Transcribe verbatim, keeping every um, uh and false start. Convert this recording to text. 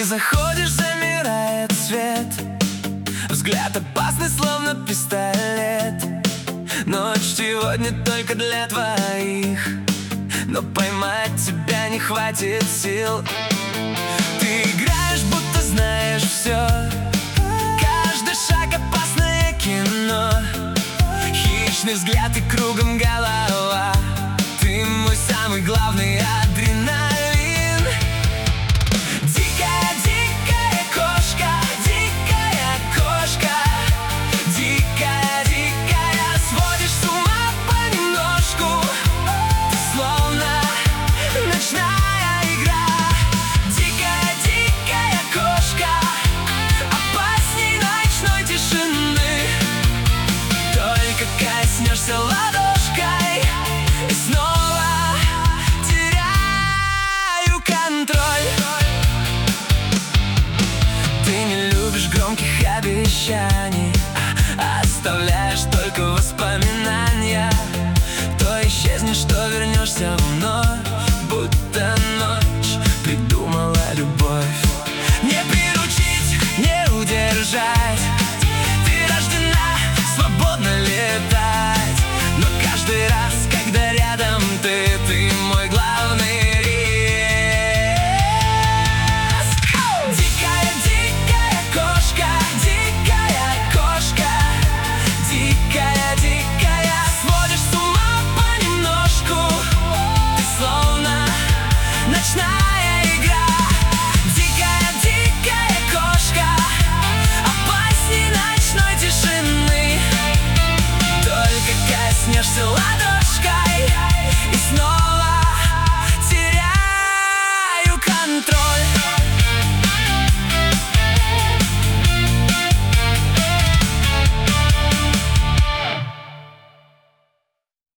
заходишь, замирает свет, взгляд опасный, словно пистолет. Ночь сегодня только для двоих, но поймать тебя не хватит сил. Ты играешь, будто знаешь все, каждый шаг опасное кино. Хищный взгляд и кругом голова, ты мой самый главный адреналин. Дикая, дикая кошка, дикая кошка, дикая, дикая, сводишь с ума понемножку. Ты словно ночная игра. Дикая, дикая кошка, опасней ночной тишины. Только коснешься ладошкой, и снова теряю контроль. Ты не любишь громких обещаний, оставляешь только воспоминания.